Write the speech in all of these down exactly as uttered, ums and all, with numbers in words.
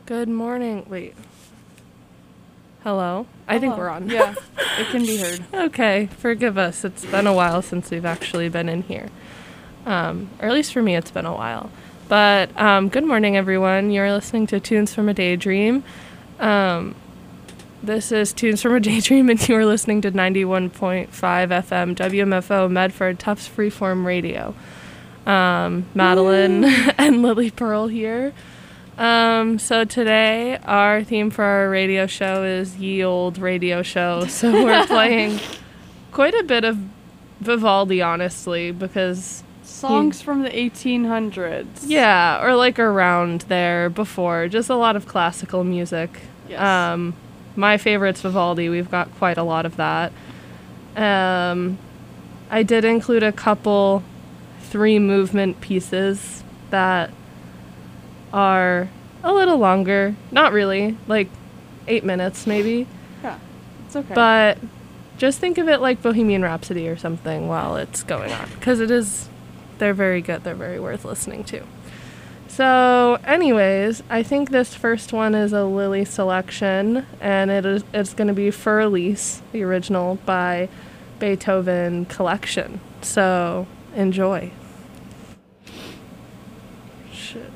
Good morning. Wait. Hello? I think Hello. we're on. Yeah, it can be heard. Okay, forgive us. It's been a while since we've actually been in here. Um, or at least for me, it's been a while. But um, good morning, everyone. You're listening to Tunes from a Daydream. Um, this is Tunes from a Daydream, and you're listening to ninety-one point five F M W M F O Medford Tufts Freeform Radio. Um, Madeline and Lily Pearl here. Um, so today our theme for our radio show is Ye Old Radio Show. So we're playing quite a bit of Vivaldi, honestly, because Songs he, from the eighteen hundreds. yeah, or like around there before, just a lot of classical music. Yes. Um, my favorite's Vivaldi. We've got quite a lot of that. Um, I did include a couple three movement pieces that are a little longer. Not really, like eight minutes maybe. Yeah, it's okay. But just think of it like Bohemian Rhapsody or something while it's going on. Because it is, they're very good. They're very worth listening to. So anyways, I think this first one is a Lily selection. And it is, it's going to be Für Elise, the original, by Beethoven Collection. So enjoy. Shit.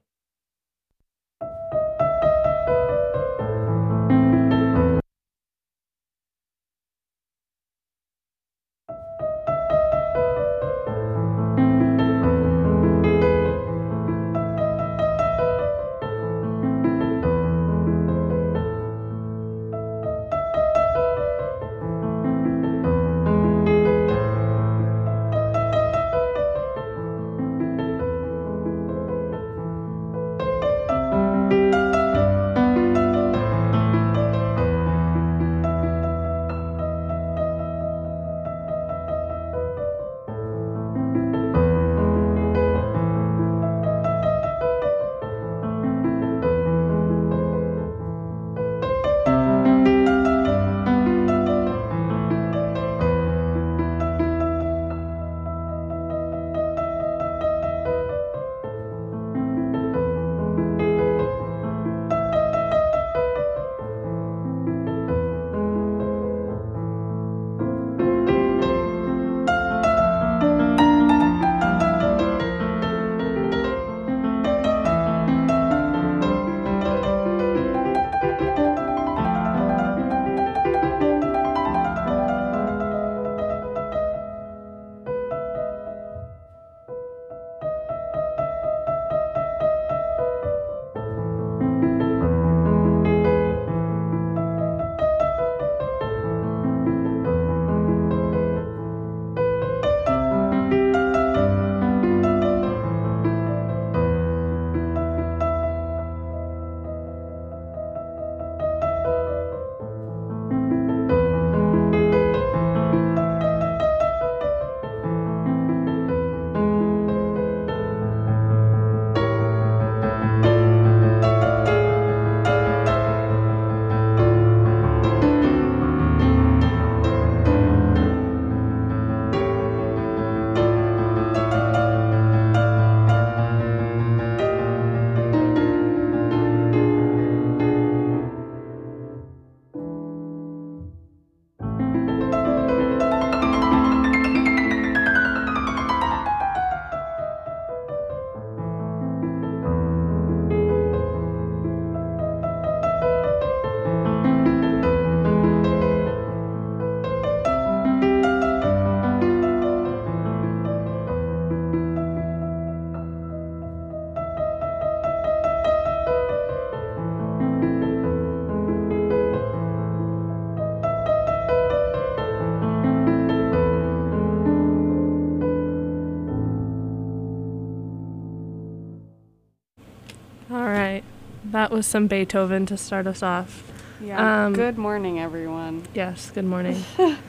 That was some Beethoven to start us off. Yeah. Um, Good morning, everyone. Yes, good morning.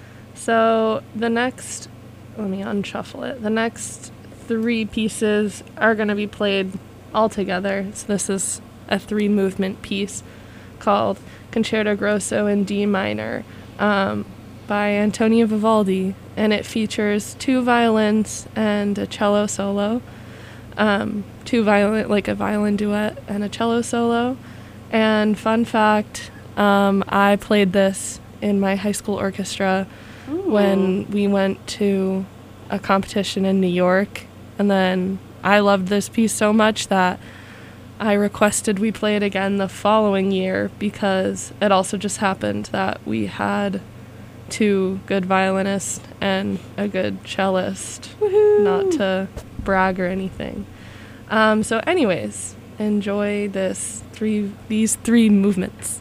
So the next, let me unshuffle it. The next three pieces are going to be played all together. So this is a three movement piece called Concerto Grosso in D minor um, by Antonio Vivaldi, and it features two violins and a cello solo. Um, two violin, like a violin duet and a cello solo, And fun fact, um, I played this in my high school orchestra Ooh. when we went to a competition in New York. And then I loved this piece so much that I requested we play it again the following year because it also just happened that we had two good violinists and a good cellist. Woohoo. Not to brag or anything. Um, so anyways, enjoy this three these three movements.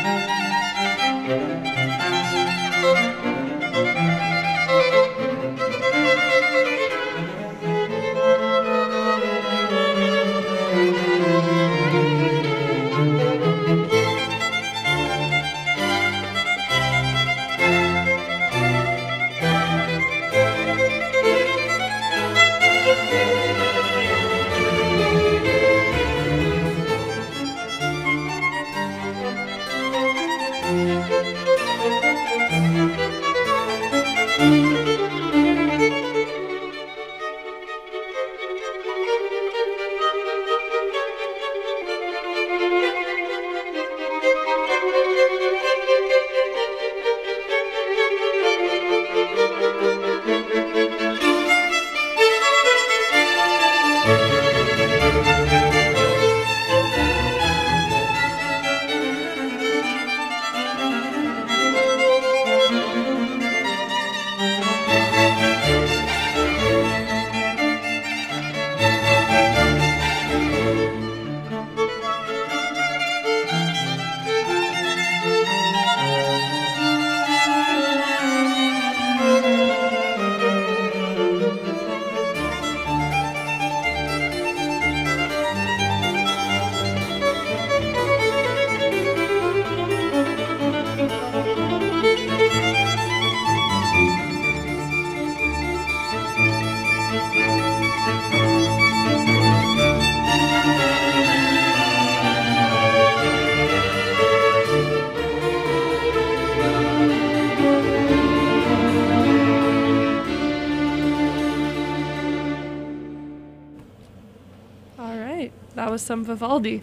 That was some Vivaldi.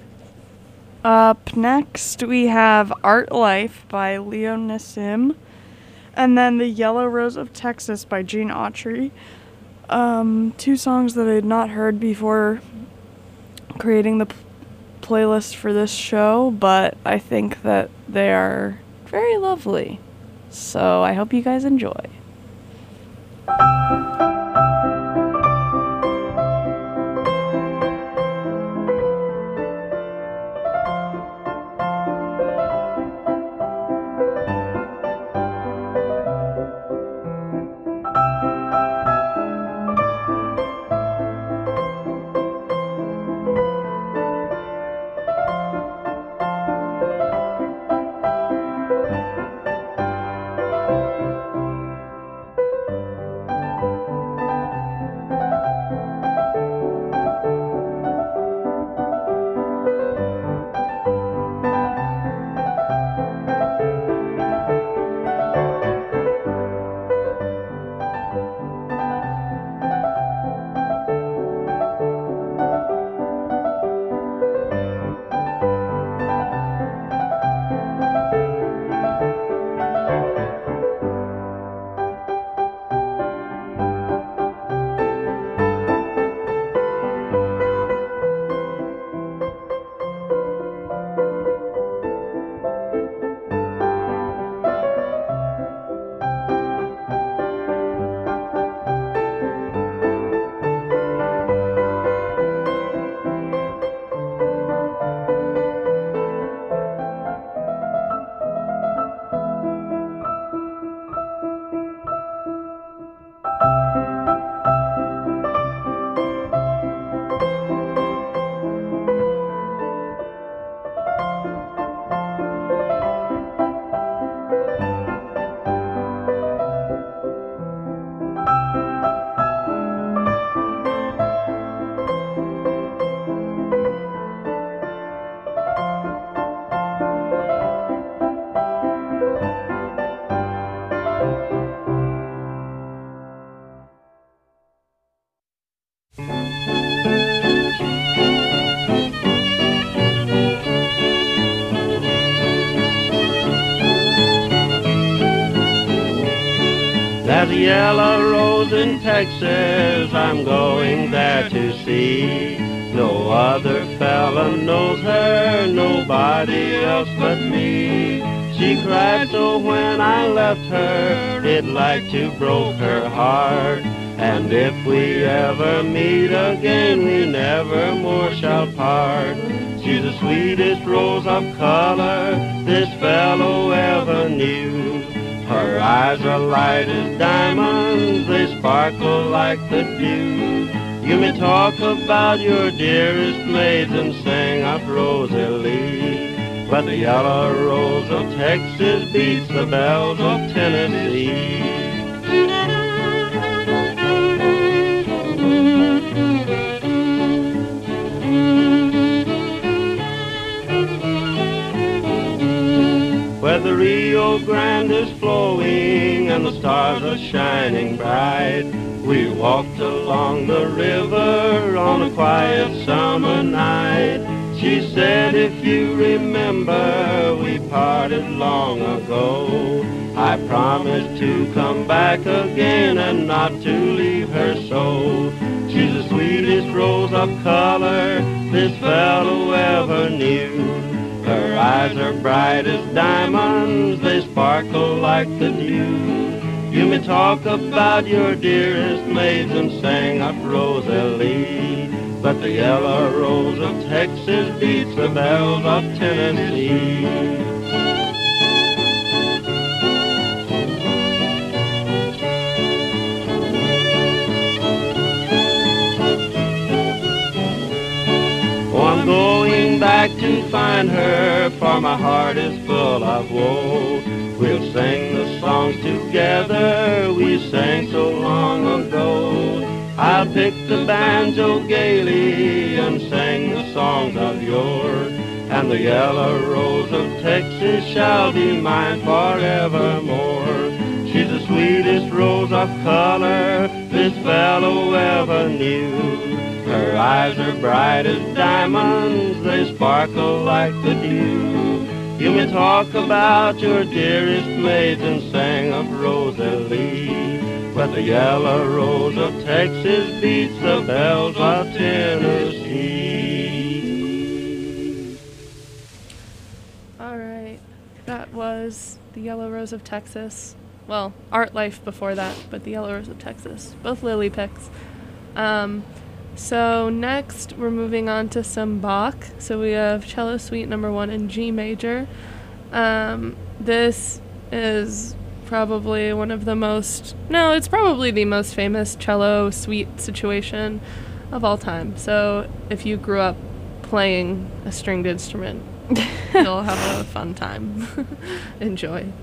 Up next, we have Art Life by Leo Nassim, and then The Yellow Rose of Texas by Gene Autry. Um, two songs that I had not heard before creating the p- playlist for this show, but I think that they are very lovely. So I hope you guys enjoy. There's a yellow rose in Texas I'm going there to see. No other fella knows her, nobody else but me. She cried so when I left her, it like to broke her heart. And if we ever meet again, we never more shall part. She's the sweetest rose of color this fellow ever knew. Her eyes are light as diamonds, they sparkle like the dew. You may talk about your dearest maids and sing of Rosalie, but the yellow rose of Texas beats the bells of Tennessee. Where the Rio Grande is flowing and the stars are shining bright, we walked along the river on a quiet summer night. She said, if you remember, we parted long ago. I promised to come back again and not to leave her so. She's the sweetest rose of color this fellow ever knew. Her eyes are bright as diamonds, they sparkle like the dew. You may talk about your dearest maids and sing of Rosalie, but the yellow rose of Texas beats the bells of Tennessee. Oh, I'm going back to find her, for my heart is full of woe. We'll sing the songs together we sang so long ago. I'll pick the banjo gaily and sing the songs of yore, and the yellow rose of Texas shall be mine forevermore. She's the sweetest rose of color this fellow ever knew. Her eyes are bright as diamonds, they sparkle like the dew. You may talk about your dearest maids and sing of Rosalie, but the yellow rose of Texas beats the bells of Tennessee. All right, that was the Yellow Rose of Texas. Well, Art Life before that, but the Yellow Rose of Texas. Both Lily picks. Um, so next we're moving on to some Bach. So we have Cello Suite Number One in G major. Um, this is probably one of the most, no, it's probably the most famous cello suite situation of all time. So if you grew up playing a stringed instrument, you'll have a fun time. Enjoy.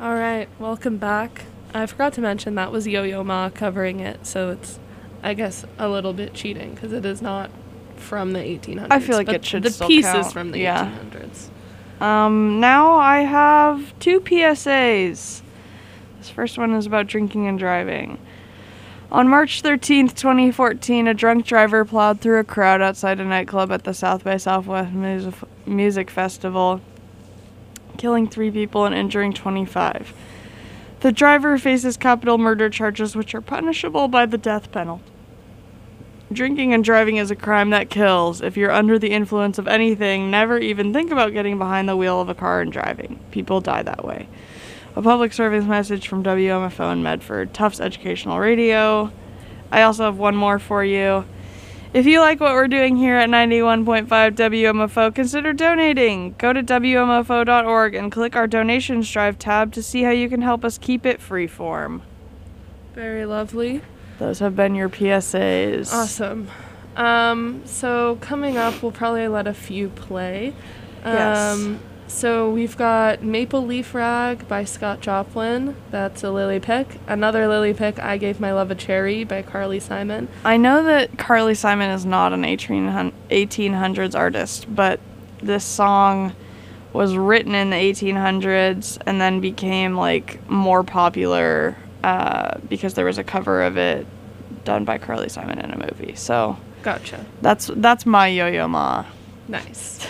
All right, welcome back. I forgot to mention that was Yo-Yo Ma covering it, so it's, I guess, a little bit cheating because it is not from the eighteen hundreds. I feel like but it should the still piece count. is from the Yeah. eighteen hundreds. Um, now I have two P S As. This first one is about drinking and driving. On March thirteenth, twenty fourteen, a drunk driver plowed through a crowd outside a nightclub at the South by Southwest Mus- Music Festival, killing three people and injuring twenty-five. The driver faces capital murder charges which are punishable by the death penalty. Drinking and driving is a crime that kills. If you're under the influence of anything, never even think about getting behind the wheel of a car and driving. People die that way. A public service message from W M F O in Medford, Tufts Educational Radio. I also have one more for you. If you like what we're doing here at ninety-one point five W M F O, consider donating. Go to W M F O dot org and click our Donations Drive tab to see how you can help us keep it freeform. Very lovely. Those have been your P S As. Awesome. Um, so coming up, we'll probably let a few play. Um, Yes. So we've got Maple Leaf Rag by Scott Joplin. That's a Lily pick. Another Lily pick, I Gave My Love a Cherry by Carly Simon. I know that Carly Simon is not an eighteen hundreds artist, but this song was written in the eighteen hundreds and then became like more popular uh, because there was a cover of it done by Carly Simon in a movie. So Gotcha. that's that's my Yo-Yo Ma. Nice.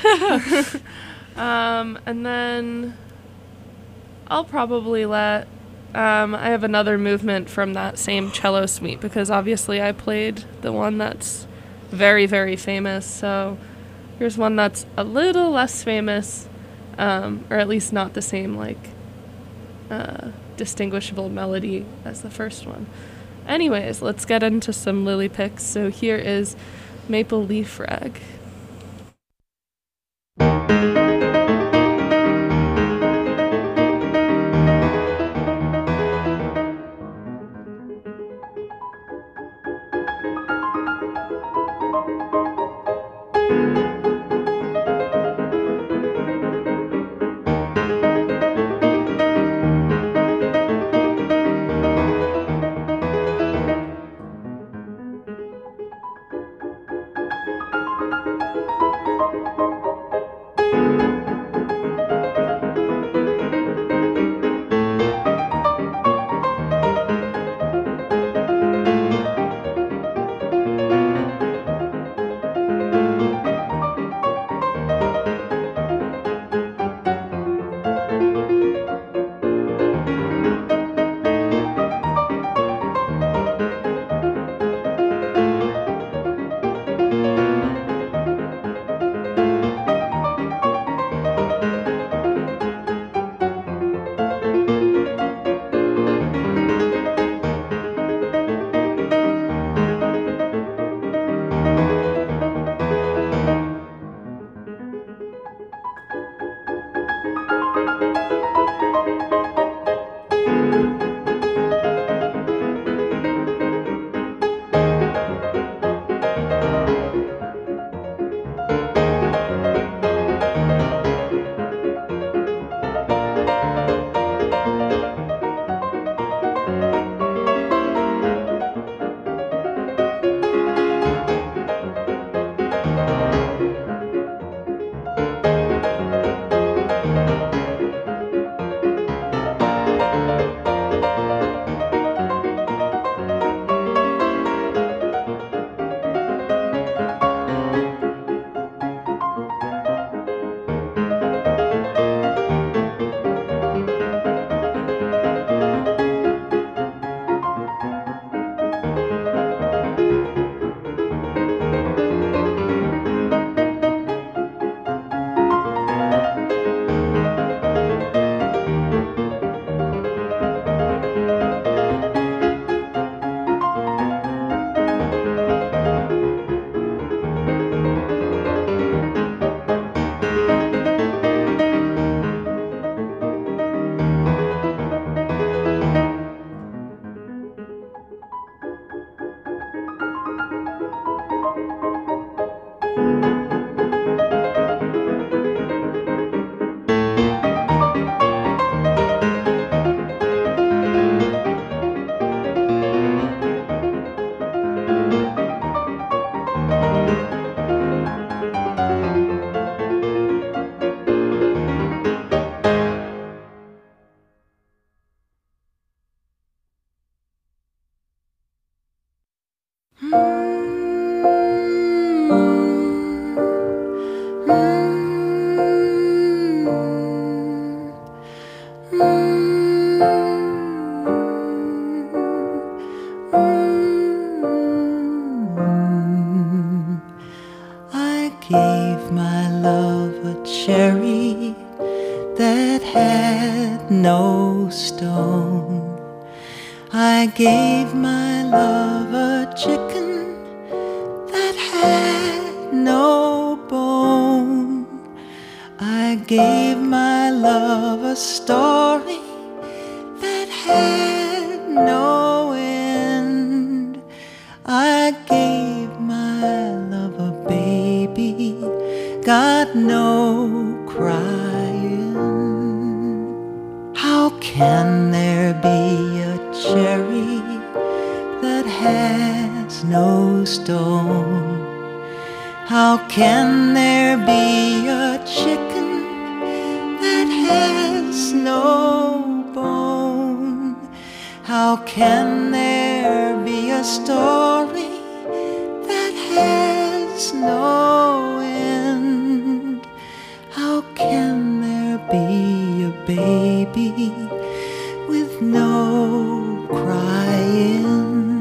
um, and then I'll probably let... Um, I have another movement from that same cello suite because obviously I played the one that's very, very famous. So here's one that's a little less famous, um, or at least not the same, like, uh, distinguishable melody as the first one. Anyways, let's get into some Lily picks. So here is Maple Leaf Rag. I gave my love a cherry that had no stone. I gave my love a chicken that had no bone. I gave my love a story that had no end. I gave my love a baby, got no crying. How can there be a cherry that has no stone? How can there be a chicken that has no bone? How can there be a story that has no end? How can there be a baby with no crying?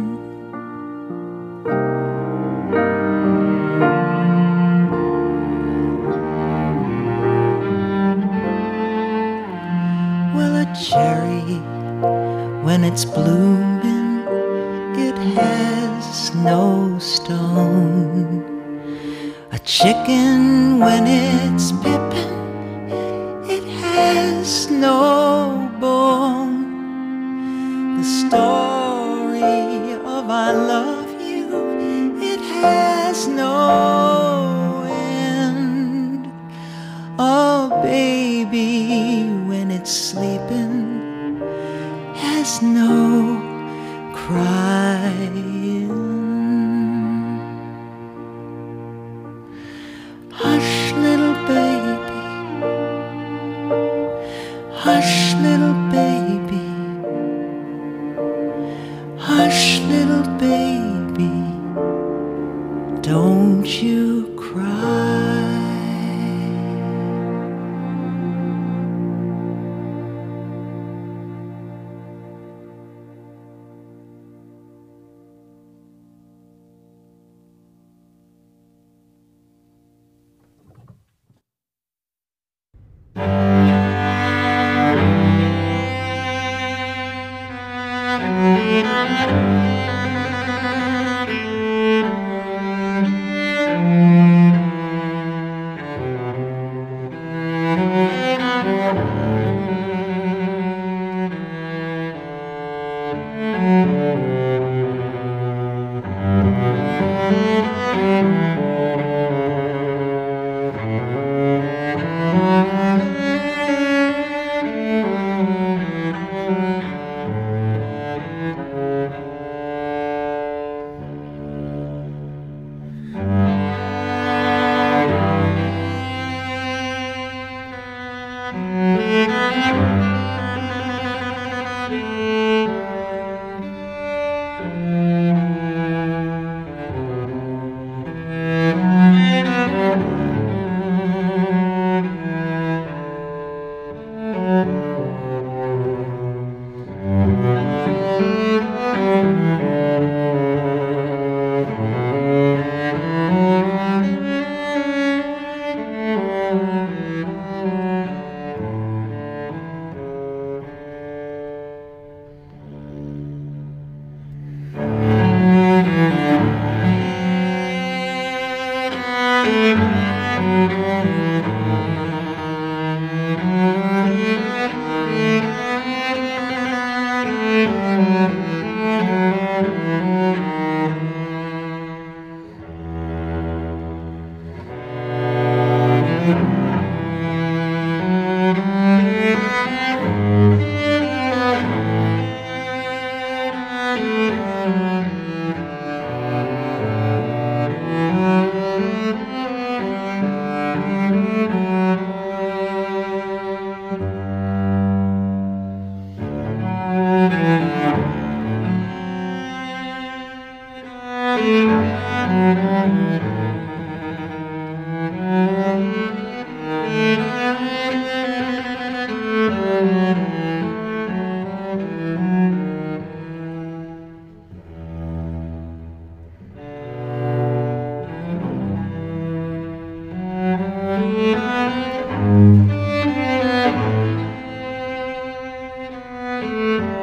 Well, a cherry, when it's blooming, it has no stone. A chicken, when it's pippin', it has no bone. The story of I love you, it has no end. Oh, baby, when it's sleeping, has no crying. Hush, little baby, hush, little baby, hush, little baby, don't you cry.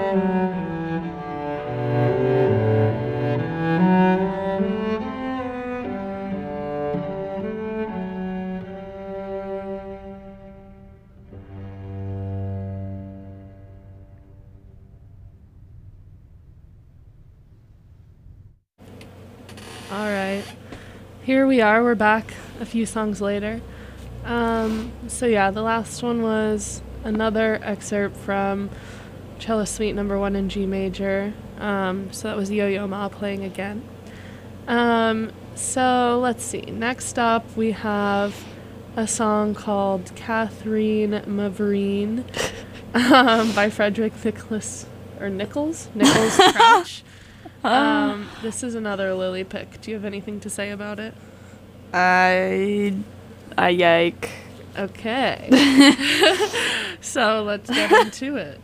All right. Here we are. We're back a few songs later. Um, so yeah, the last one was another excerpt from Cello Suite Number One in G Major. Um, so that was Yo-Yo Ma playing again. Um, so let's see. Next up, we have a song called Catherine Mavrine um, by Frederick Nicholas or Nichols Nichols Crouch. Um, this is another Lily pick. Do you have anything to say about it? I, I yike. Okay. So let's get into it.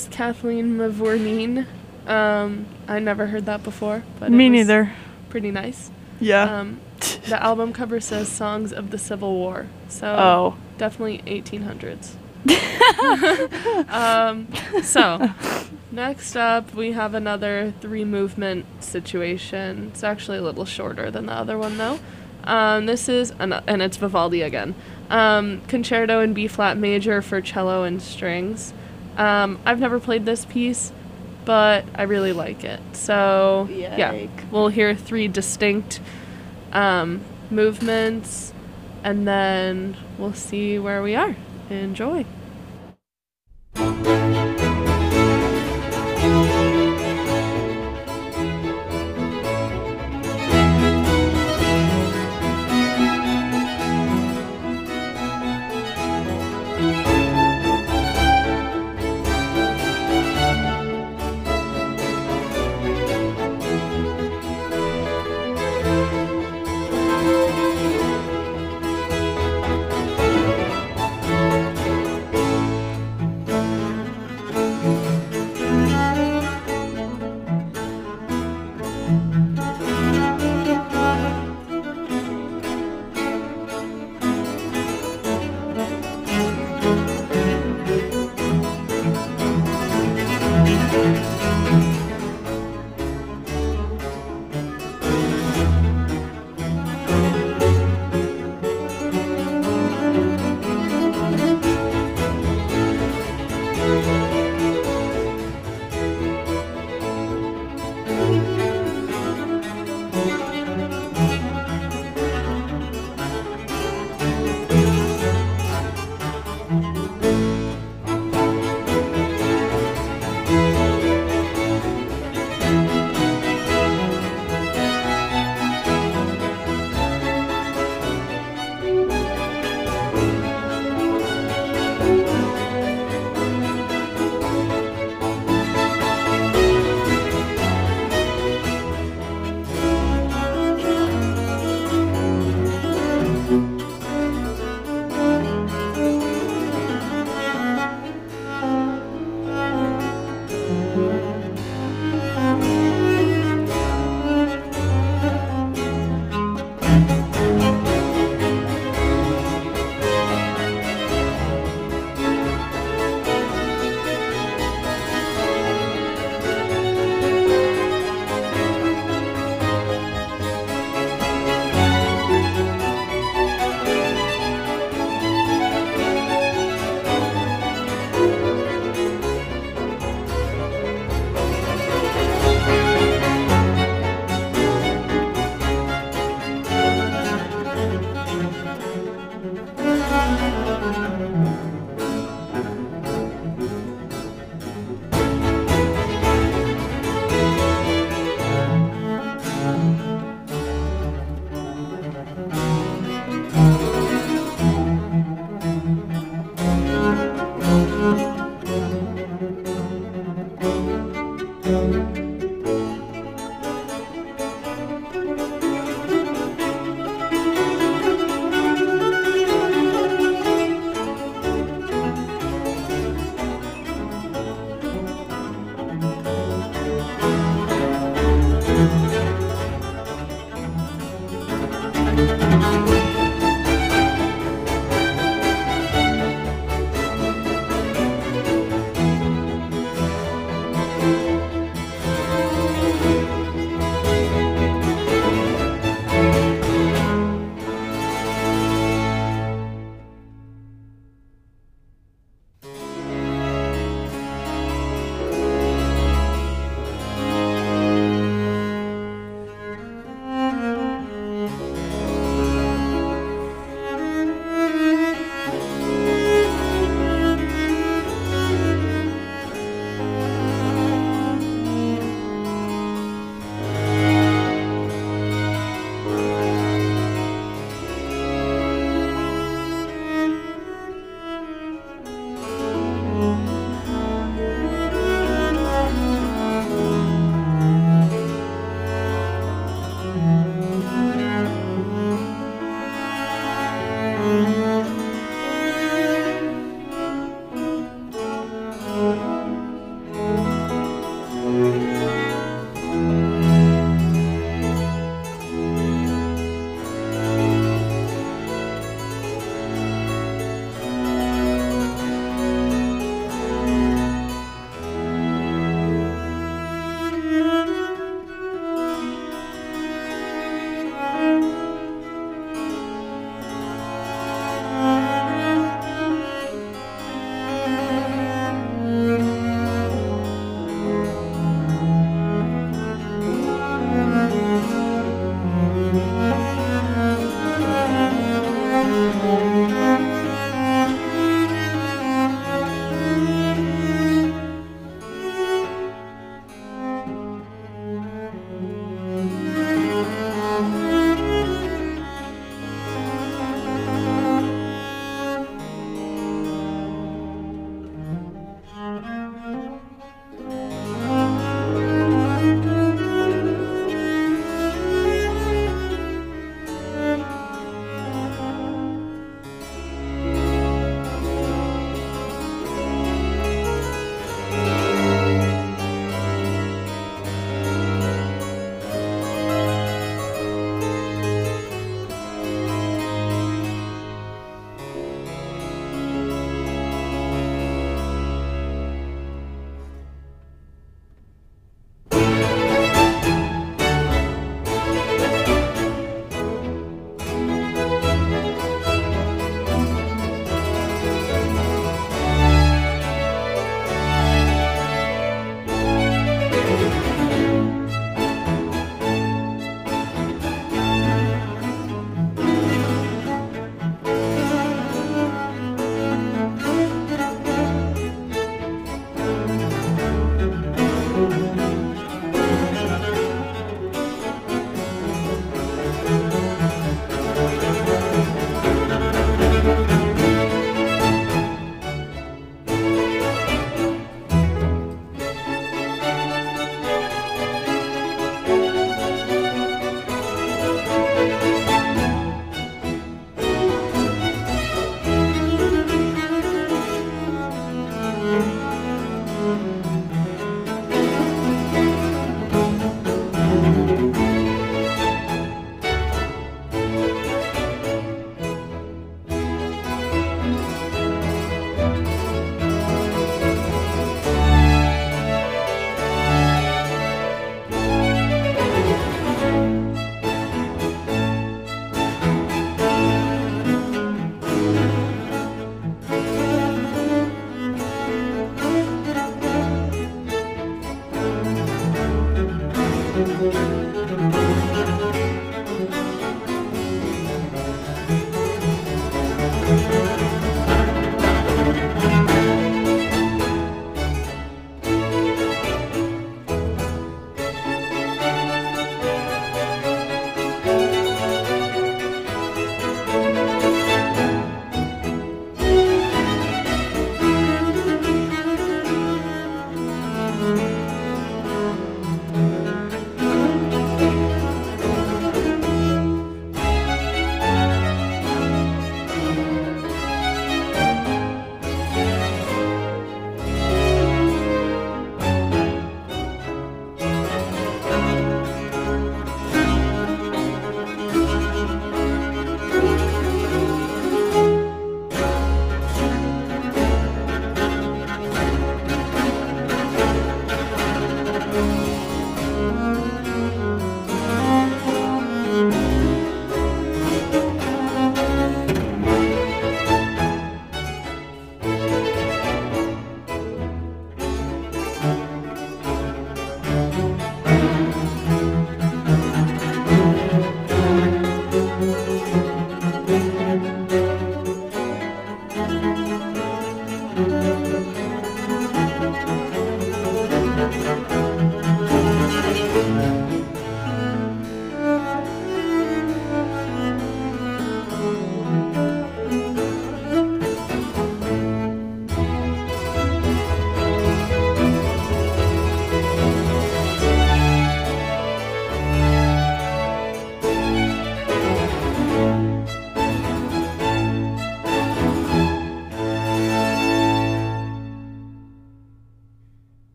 is Kathleen Mavourneen. Um, I never heard that before, but Me it was neither. pretty nice. Yeah. Um, the album cover says Songs of the Civil War, so Oh. definitely eighteen hundreds. um, so, next up, we have another three-movement situation. It's actually a little shorter than the other one, though. Um, this is, an, and it's Vivaldi again, um, Concerto in B-flat major for cello and strings. Um, I've never played this piece, but I really like it. So, yeah, Yike. we'll hear three distinct um, movements, and then we'll see where we are. Enjoy.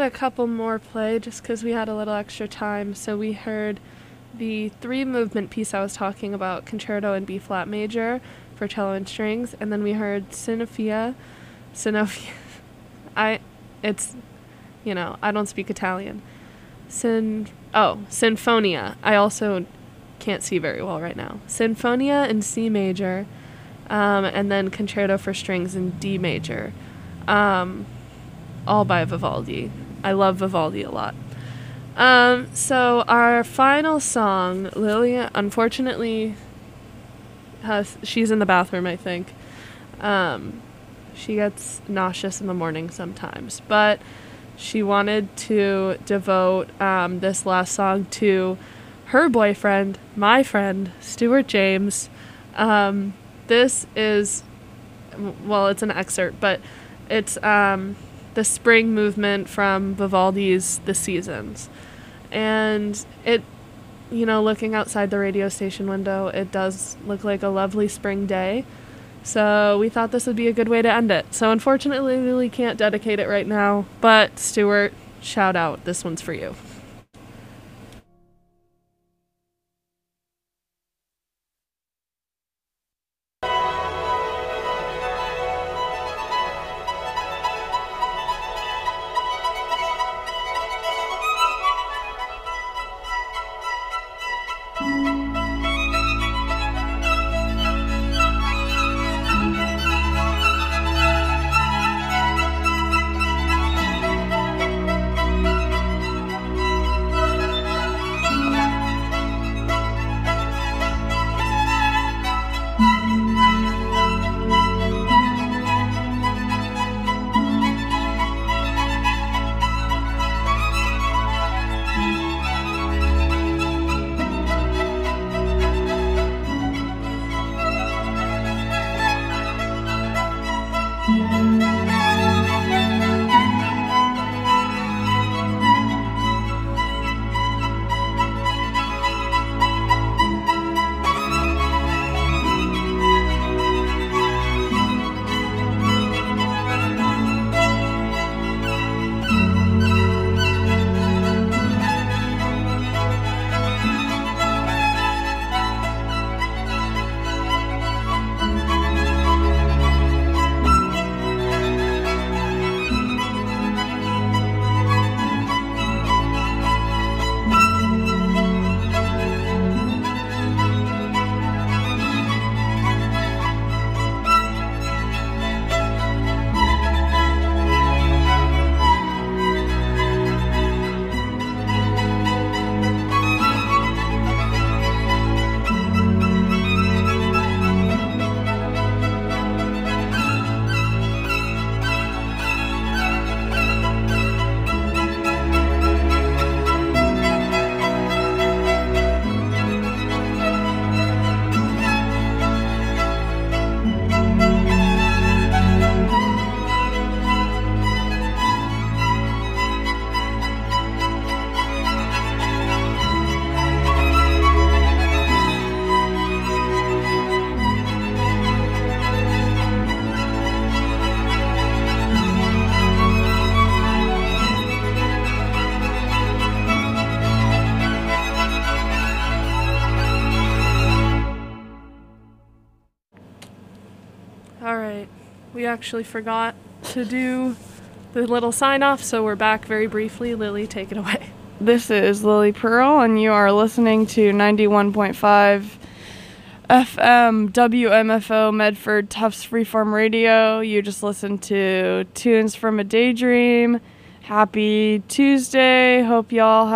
a couple more play just because we had a little extra time. So we heard the three movement piece I was talking about, Concerto in B flat major for cello and strings, and then we heard Sinofia. Sinofia. I, it's, you know, I don't speak Italian. Sin, oh, Sinfonia. I also can't see very well right now. Sinfonia in C major, um, and then Concerto for strings in D major, um, all by Vivaldi. I love Vivaldi a lot. Um, so our final song, Lily, unfortunately, has, she's in the bathroom, I think. Um, she gets nauseous in the morning sometimes, but she wanted to devote um, this last song to her boyfriend, my friend, Stuart James. Um, this is, well, it's an excerpt, but it's um, the spring movement from Vivaldi's The Seasons. And it, you know, looking outside the radio station window, it does look like a lovely spring day. So we thought this would be a good way to end it. So unfortunately, we really can't dedicate it right now. But Stuart, shout out. This one's for you. We actually forgot to do the little sign off, so we're back very briefly. Lily, take it away. This is Lily Pearl, and you are listening to ninety-one point five F M W M F O Medford Tufts Freeform Radio. You just listened to Tunes from a Daydream. Happy Tuesday. Hope y'all have